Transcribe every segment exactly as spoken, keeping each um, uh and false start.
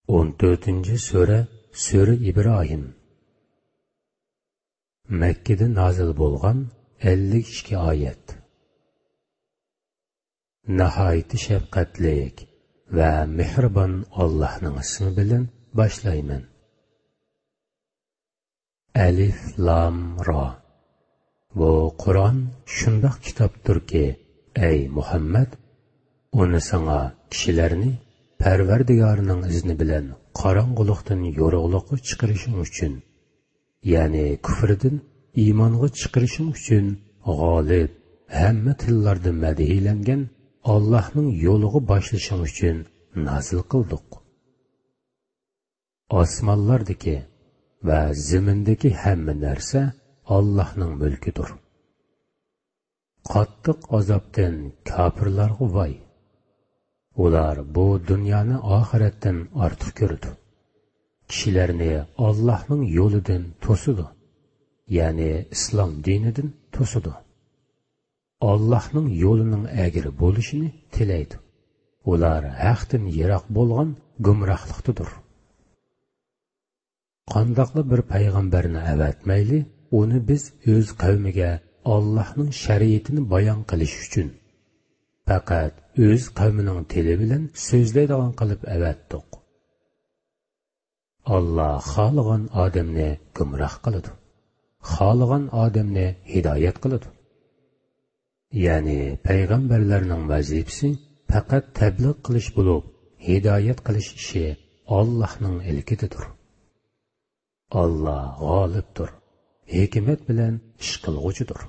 o'n to'rtinchi sura Sura İbrahim. Mekkede nazil bo'lgan ellik ikki oyat. Nahayeti şefqatlik ve mehribon Allah'ның ismi bilan başlayman. Alif Lam Ra. Bu Kur'an şundaq kitaptır ki, ey Muhammed, onu sana kişilerini Perverdigarının izni bilen qarangılıqdan yorug'liqqa chiqarishing uchun, ya'ni kufrdan iymonga chiqarishing uchun g'olib, hamma tillarda madhiylangan Allohning yo'liga boshlashing uchun nazil qildik. Osmonlardagi va zimindagi hamma narsa Allohning mulkidir. Qattiq azobdan kofirlarga voy. Ular bu dünyani oxiratdan ortiq ko'rdi. Kishilarni Allohning yo'lidan to'sidi, ya'ni islom dinidan to'sidi. Allohning yo'lining agiri bo'lishini tilaydi. Ular haqdan yiroq bo'lgan gumrohlikdadir. Qandoqli bir payg'ambarni avatmayli, uni biz o'z qavmiga Allohning shariatini bayon qilish uchun faqat o'z qavmining tili bilan so'zlaydigan qilib avatdiq. Alloh xohlagan odamni gumroh qiladi, xohlagan odamni hidoyat qiladi. Ya'ni payg'ambarlarning vazifasi faqat tabliğ qilish bo'lib, hidoyat qilish ishi Allohning ilkidir. Alloh g'olibdir, hikmat bilan ish qilg'uchidir.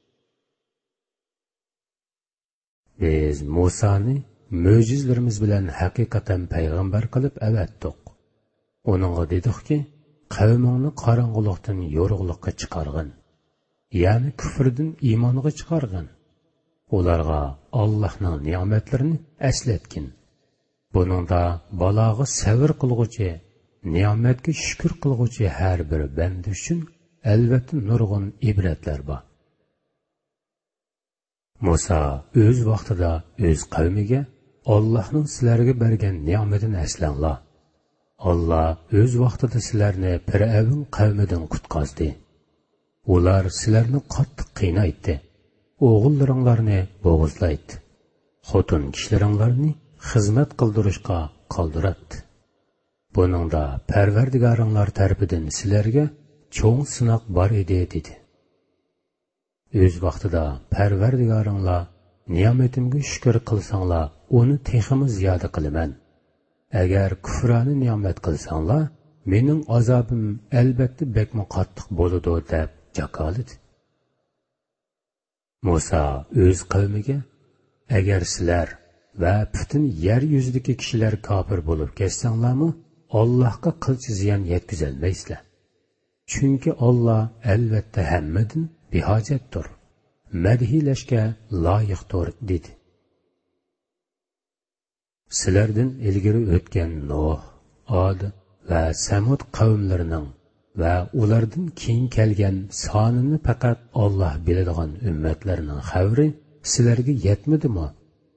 Biz Musa'ni mo'jizlarimiz bilan haqiqatan payg'ambar qilib avatdiq. Onunğa dedikki, qavmingni qorong'ulikdan yorug'liqqa chiqargin, ya'ni kufrdan iymonga chiqargin. Ularga Allohning ne'matlarini eslatgin. Buningda balog'i sabr qilg'uchi, ne'matga shukr qilg'uchi har bir banda uchun albatta nurg'un ibratlar bor. Musa o'z vaqtida o'z qavmiga Allohning sizlarga bergan ne'matini eslanglar. Allah o'z vaqtida sizlarni Fir'avn qavmidan qutqazdi. Ular sizlarni qattiq qiynaydi. O'g'illaringlarni bo'g'izlaydi. Xotin kishilaringlarni xizmat qildirishga qoldiratdi. Buningda Parvardigoringlar tarafidan sizlarga cho'ng sinoq bor edi dedi. O'z vaqtida Parvardigoringlar ne'matimga shukr qilsanglar, uni texmi ziyoda qilaman. Agar kufrani ne'mat qilsanglar, mening azobim albatta bekmi qattiq bo'ladi deb jakoladi. Musa o'z qavmiga, agar sizlar va butun yer yuzidagi kishilar kofir bo'lib ketsanglarmi, Allohga qilchi ziyon yetkazolmaysizlar. Chunki Alloh albatta hammadan behojatdir, madhilashga loyiqdir dedi. Sizlardan ilgari o'tgan Nuh, Ad va Samud qavmlarining va ulardan keyin kelgan sonini faqat Alloh biladigan ummatlarning xabari sizlarga yetmadimi?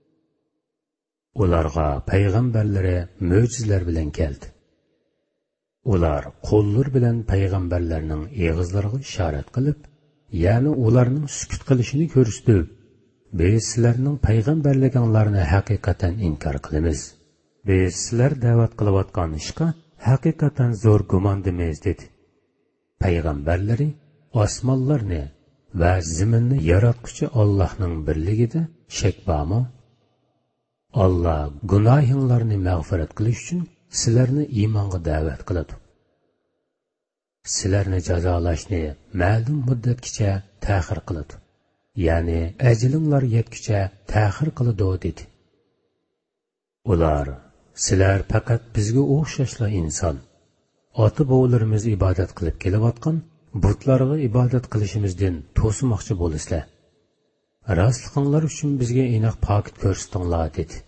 Ularga payg'ambarlari mo'jizlar bilan keldi. Ular qo'llar bilan payg'ambarlarning og'izlariga ishorat qilib, ya'ni ularning sukut qilishini ko'rsatib, biz sizlarning payg'ambarliginglarni haqiqatan inkor qilamiz. Biz sizlar da'vat qilayotgan ishga haqiqatan zo'r gumondimiz dedi. Payg'ambarlari osmonlarni va zaminni yaratquchi Allohning birligida shak bormi? Alloh gunohinglarni mag'firat qilish uchun sizlarni iymonga da'vat qiladi. Sizlarni jazolashni ma'lum muddatgacha ta'xir qiladi. Ya'ni ajlinglar yetguncha ta'xir qiladi dedi. Ular, sizlar faqat bizga o'xshashlar inson. Ota-bobolarimiz ibodat qilib kelayotgan butlarga ibodat qilishimizdan to'smoqchi bo'lisizlar. Rostliqinglar uchun bizga aniq pokit ko'rsatinglar dedi.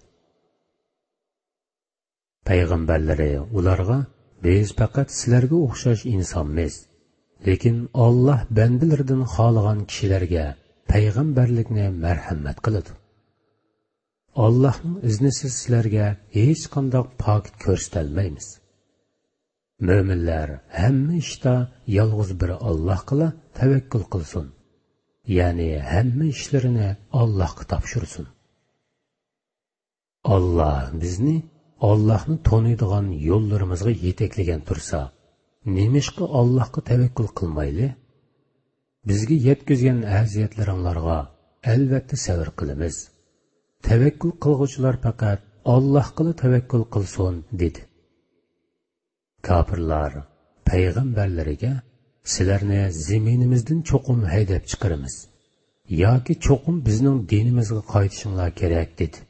Payg'ambarlari ularga, biz faqat sizlarga o'xshash insonmiz, lekin Alloh bandalaridan xohlagan kishilarga payg'ambarlikni marhamat qiladi. Allohning iznisiz sizlarga hech qanday pokit ko'rsatolmaymiz. Mo'minlar hamma ishda yolg'iz bir Allohga tavakkul qilsin. Ya'ni hamma ishlarini Allohga topshirsin. Alloh bizni Allohni taniydigan yo'llarimizga yetaklagan tursa, nemishqa Allohga tavakkul qilmayli? Bizga yetkazgan aziyatlaringlarga albatta sabr qilamiz. Tavakkul qilguvchilar faqat Allohga tavakkul qilsin dedi. Kafirlar payg'ambarlariga sizlarni zaminimizdan cho'qim haydab chiqaramiz yoki cho'qim bizning dinimizga qaytishinglar kerak dedi.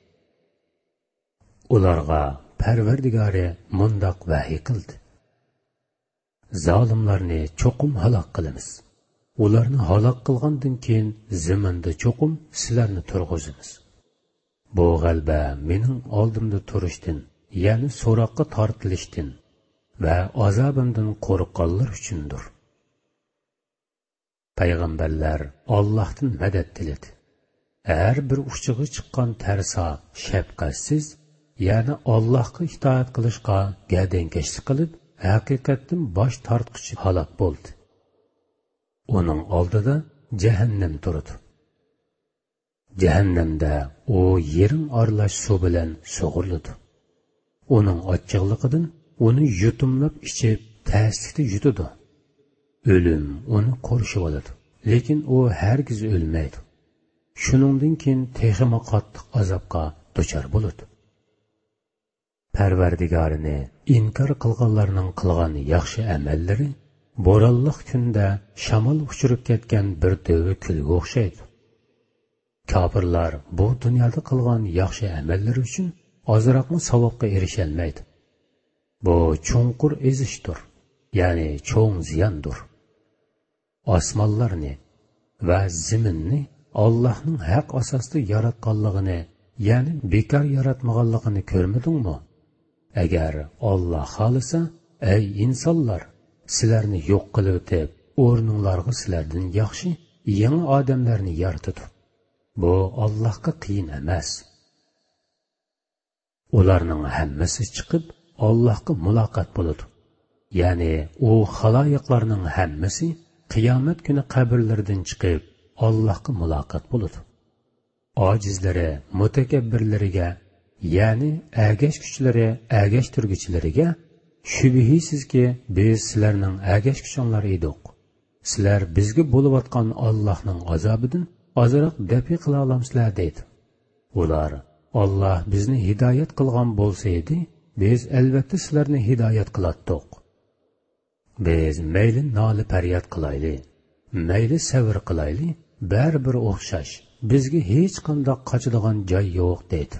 Ularga Parvardigori mundoq vahiy qildi: zolimlarni cho'qim halok qilamiz. Ularni halok qilgandan keyin zaminda cho'qim sizlarni turg'izamiz. Bu g'alba mening oldimda turishdan, ya'ni so'roqqa tortilishdan va azobimdan qo'rqqanlar uchundir. Payg'ambarlar Allohdan madad tiladi. Har bir uchiga chiqqan tarsa shafqatsiz, ya'ni Allohga itoat qilishga gadenkashlik qilib, haqiqatdan bosh tortquchi halok bo'ldi. Uning oldida jahannam turdi. Jahannamda u yerin aralash suv bilan sug'uriladi. Uning ochiqligidan uni yutumlab ichib taslikda yutadi. O'lim uni qo'rishib oladi, lekin u hargiz o'lmaydi. Shuningdan keyin texima qattiq azobga duchor bo'ladi. Parvardigorini inkor qilganlarning qilgan yaxshi amallari bo'ronliq kunda shamol uchirib ketgan bir dövi kulga o'xshaydi. Kafirlar bu dunyoda qilgan yaxshi amallari uchun ozroqmi savobga erisha olmaydi. Bu cho'nqur ezishdir, ya'ni cho'ng ziyondir. Osmonlarni va zaminni Allohning haq asosida yaratganligini, ya'ni bekor yaratmaganligini ko'rmadingmi? Agar Alloh xolisa, ey insonlar, sizlarni yo'q qilib o'tib, o'rninglarga sizlardan yaxshi yangi odamlarni yaratdi. Bu Allohga qiyin emas. Ularning hammasi chiqib Allohga muloqot bo'ladi. Ya'ni u xaloyiqlarning hammasi qiyomat kuni qabrlardan chiqib Allohga muloqot bo'ladi. Ojizlari mutakabbirlariga, ya'ni agash kuchlari agash turguvchilariga shubhisizki biz sizlarning agash kuchinglar edik. Sizlar bizga bo'layotgan Allohning azobidan ozroq dafi qila olamsizlar deydi. Ular Alloh bizni hidoyat qilgan bo'lsa edi, biz albatta sizlarni hidoyat qilatdik. Biz mayli noli faryod qilayli, mayli sabr qilayli, baribir o'xshash, bizga hech qanday qochadigan joy yo'q deydi.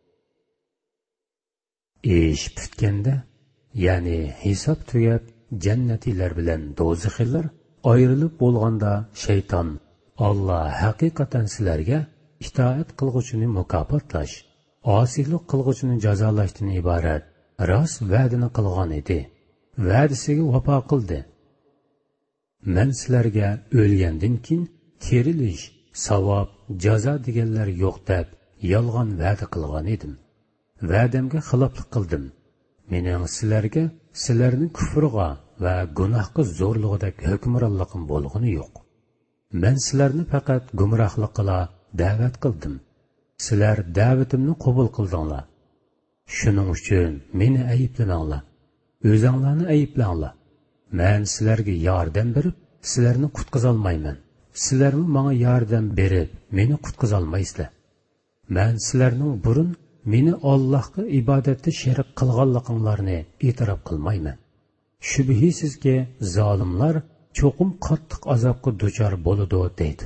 Ish bitganda, ya'ni hisob tugab, jannatilar bilan do'zaxiylar ayrilib bo'lganda shayton Alloh haqiqatan sizlarga itoat qilguvchini mukofotlash, osiylik qilguvchini jazolashdan iborat rost va'dani qilgan edi. Va'dasiga vafo qildi. Men sizlarga o'lgandan keyin terilish, savob, jazo deganlar yo'q deb yolg'on va'da qilgan edim. Va'damga xiloflik qildim. Mening sizlarga sizlarning kufrga va gunohga zo'rlig'idek hukmronligim bo'lgani yo'q. Men sizlarni faqat gumrohlik qila da'vat qildim. Sizlar da'vatimni qabul qildinglar. Shuning uchun meni ayblamanglar. O'zinglarni ayblanglar. Men sizlarga yordam berib, sizlarni qutqiza olmayman. Sizlarmi menga yordam berib, meni qutqiza olmaysizlar. Men sizlarning burun meni Allohga ibodatda sherik qilganliginglarni e'tirof qilmayman. Shubhisizki, zolimlar cho'qim qattiq azobga duchor bo'ladi deydi.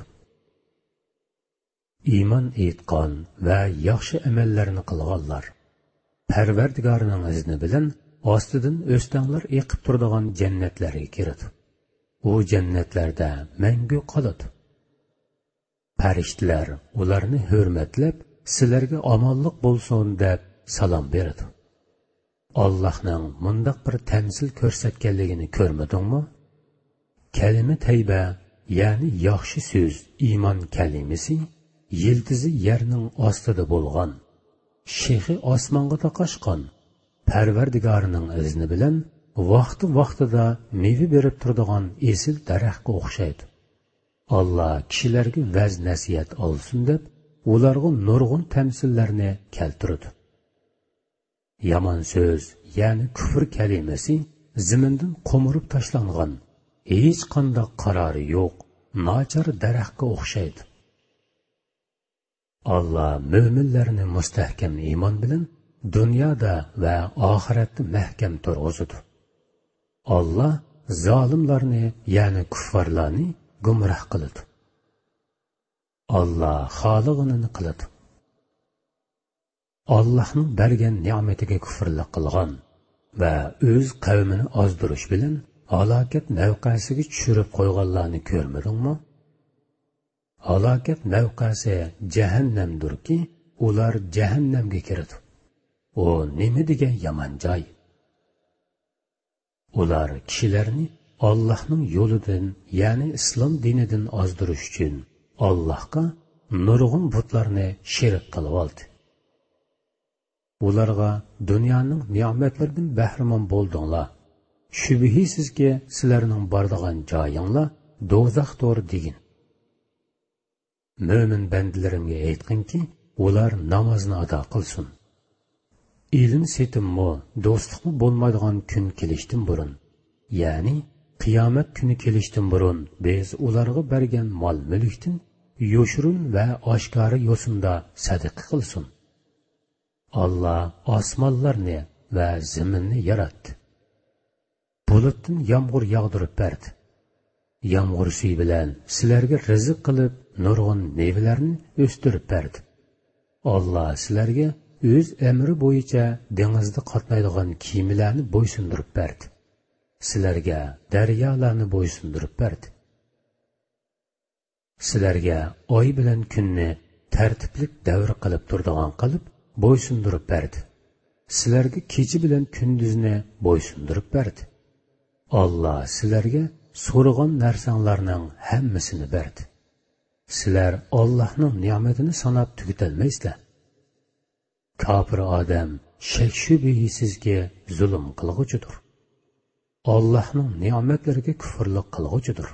Iymon etgan va yaxshi amallarni qilganlar Parvardigorining izni bilan ostidan o'stanlar eqib turadigan jannatlarga kiradi. U jannatlarda mangu qoladi. Farishtalar ularni hurmatlab, sizlarga omonlik bo'lsin deb salom beradi. Allohning mundaq bir tamsil ko'rsatganligini ko'rmadingmi? Kalima tayba, ya'ni yaxshi so'z, iymon kalimasi yildizi yerning ostida bo'lgan, shexi osmonga taqashgan, Parvardigorining izni bilan vaqti vaqtida meva berib turadigan esil daraxtga o'xshaydi. Allah kishilarga vaz nasihat olsin deb ularga nurg'un tamsillarni keltirdi. Yomon so'z, ya'ni kufr kalimasi zamindan qo'mirib tashlangan, hech qanday qarori yo'q, nachar daraxtga o'xshaydi. Allah mo'minlarni mustahkam iymon bilan dunyoda va oxiratda mahkam turg'izadi. Allah zolimlarni, ya'ni kuffarlarni gumroh qiladi. Allah xolig'ini qiladi. Allah'ның bergan ne'matiga kufrlik qilgan va o'z qavmini ozdirish bilan halokat mavqasiga tushirib qo'yganlarni ko'rmadingmi? Halokat mavqasi jahannamdirki, ular jahannamga kiradi. O nima degan yomon joy. Ular kishilarni Allohning yo'lidan, ya'ni islom dinidan ozdirish uchun Allohga nurg'un butlarni sherik qilib oldi. Ularga dunyoning ne'matlaridan bahramon bo'ldinglar. Shubhisizki, sizlarning bordigan joyinglar do'zaxdir degin. Mo'min bandilarimga aytqinki, ular namozni ado qilsin. Ilm setimmo, do'stlikmi bo'lmaydigan kun kelishdan burun, ya'ni qiyomat kuni kelishdan burun biz ularga bergan mol-mulkdan yo'shirun va oshkora yo'sinda sadaqa qilsin. Allah osmonlarni va zaminni yaratdi. Bulutdan yomg'ir yog'dirib berdi. Yomg'ir suvi bilan sizlarga rizq qilib, nurg'un mevalarni o'stirib berdi. Allah sizlarga o'z amri bo'yicha dengizda qatnaydigan kiyimlarni bo'ysundirib berdi. Sizlarga daryolarni bo'ysundirib berdi. Sizlarga oy bilan kunni tartiblik davr qilib turadigan qilib bo'ysundirib berdi. Sizlarga kecha bilan kunduzni bo'ysundirib berdi. Allah sizlarga so'ragan narsanglarning hammasini berdi. Sizlar Allohning ne'matini sanab tugatolmaysizlar. Kafir odam shak shubhisizki zulm qilg'uchidir. Allohning ne'matlariga kufrlik qilg'uchidir.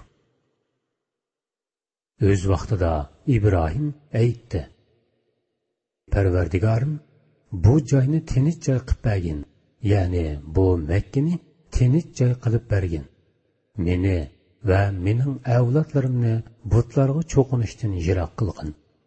O'z vaqtida Ibrohim aytdi: Parvardigorim, bu joyni tinch joy qilib bergin, ya'ni bu Makkani tinch joy qilib bergin. Meni va mening avlodlarimni butlarga cho'qinishdan yiroq qilgin.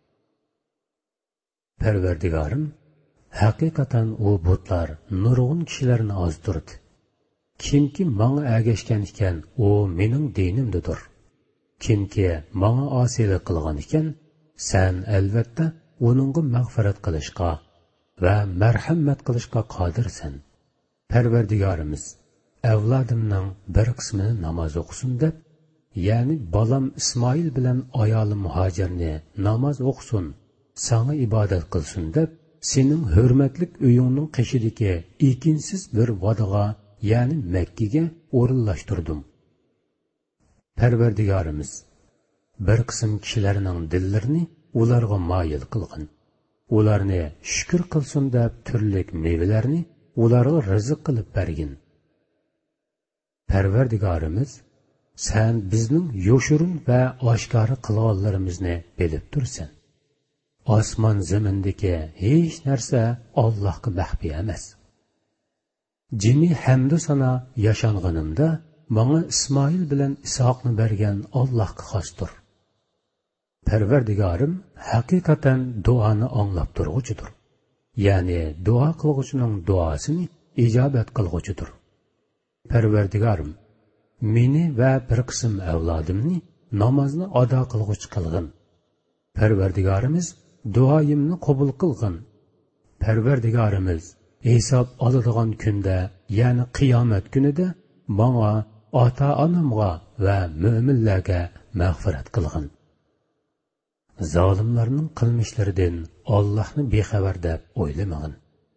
Parvardigorim, haqiqatan u butlar nurg'un kishilarni ozdirdi. Kimki menga ergashgan ekan, u mening dinimdadir. Kimki menga osiylik qilgan ekan, sen albatta uningga mag'firat qilishga va marhamat qilishga qodirsan. Parvardigorimiz, avlodimning bir qismini namoz o'qisin deb, ya'ni bolam Ismoil bilan ayolim Muhojirni namoz o'qisin, sana ibodat qilsin deb, sening hurmatli uyingning qishidagi ekinsiz bir vodiga, ya'ni Makkaga o'rinlashtirdim. Parvardigorimiz, bir qism kishilarning dillarini ularga moyil qilgin. Ularni shukr qilsin deb turli mevalarni ularga rizq qilib bergin. Parvardigorimiz, sen bizning yo'shurun va oshkora qilganlarimizni bilib tursan. Osmon zamindagi hech narsa Allohga maxfiy emas. Jimi hamdu sana yashanganimda menga Ismoil bilan Isoqni bergan Allohga xosdir. Parvardigorim haqiqatan duoni anglab turg'uchidir. Ya'ni duo qilg'uchining duosini ijobat qilg'uchidir. Parvardigorim, meni va bir qism avlodimni namozni ado qilg'uchi qilgin. Parvardigorimiz, duoyimni qabul qilgin. Parvardigorimiz, hisob oladigan kunda, ya'ni qiyomat kunida menga, ota-onamga va mo'minlarga mag'firat qilgin. Zolimlarning qilmishlaridan Allohni bexabar deb o'ylamagin.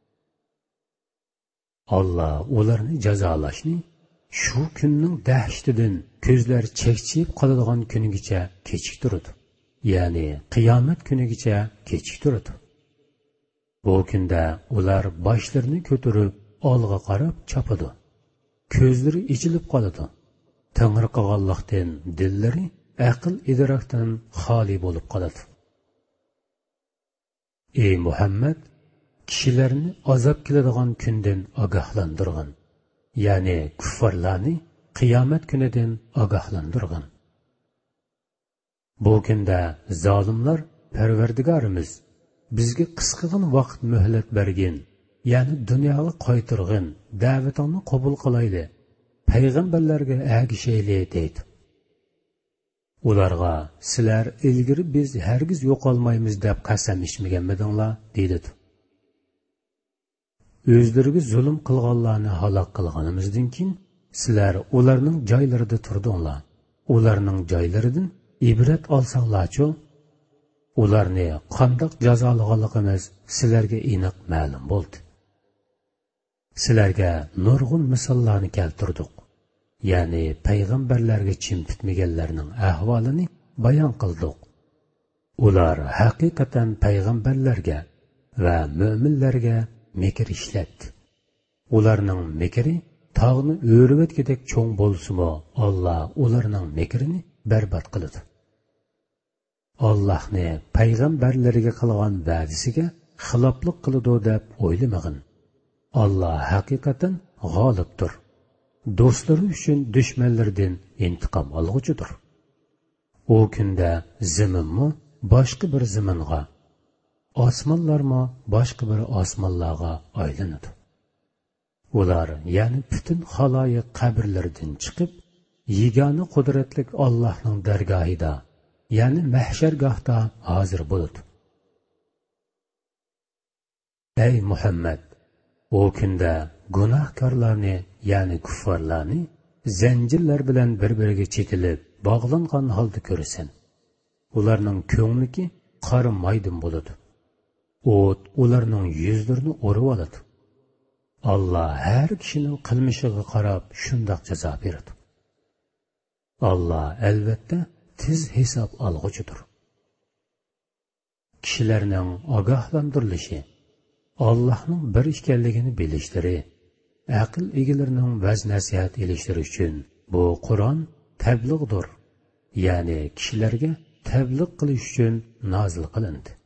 Allah ularni jazolashni shu kunning dahshatidan ko'zlar chekchib qoladigan kunigacha kechiktirdi. Ya'ni qiyomat kunigacha kechiktirdi. Bu kunda ular boshlarini ko'tarib olg'a qarab chopadi. ko'zlari ichilib qoladi. Tangirqaganlikdan dillari aql idrokdan xoli bo'lib qoladi. Ey Muhammad, kishilarni azob keladigan kundan ogohlantirgin, ya'ni kuffarlarni qiyomat kunidan ogohlantirgin. Bu kunda zolimlar Parvardigorimiz bizga qisqagina vaqt muhlat bergin, ya'ni dunyoga qaytirgin, da'vatingni qabul qilayli, payg'ambarlarga agishayli deydi. Ularga sizlar ilgari biz hargiz yo'qolmaymiz deb qasam ichmaganmidinglar deydi. O'zlariga zulm qilganlarni halok qilganimizdan keyin sizlar ularning joylarida turdinglar. Ularning joylaridan ibrat olsanglarchi, ularni qandoq jazolaganligimiz sizlarga aniq ma'lum bo'ldi. Sizlarga nurg'un misollarni keltirdik. Ya'ni payg'ambarlarga chin bitmaganlarning ahvolini bayon qildik. Ular haqiqatan payg'ambarlarga va mo'minlarga mekr ishlatdi. Ularning mekri tog'ni o'rvatgidek cho'ng bo'lsa-mu, Alloh ularning mekrini barbod qiladi. Allohni payg'ambarlariga qilgan va'dasiga xiloflik qiladi deb o'ylamag'in. Alloh haqiqatan g'olibdir. Do'stlari uchun dushmanlardan intiqom olg'uchidir. O kunda zaminmi boshqa bir zaminga, osmonlarmi boshqa bir osmonlarga aylanadi. Ular, ya'ni butun xaloyiq qabrlardan chiqib, yegona qudratli Allohning dargohida, ya'ni mahshargohda hozir bo'ladi. Ey Muhammad, o kunda gunohkorlarni, ya'ni kuffarlarni zanjirlar bilan bir-biriga chetilib, bog'langan holda ko'rasan. Ularning ko'ngliki qora maydon bo'ladi. O't ularning yuzlarini o'rib oladi. Alloh har kishining qilmishiga qarab shundoq jazo beradi. Alloh albatta tez hisob olg'uchidir. Kishilarning ogohlantirilishi, Allohning bir ekanligini bilishlari, aql egalarining vaz nasihat elishlari uchun bu Qur'on tabliğdir. Ya'ni kishilarga tabliğ qilish uchun nozil qilindi.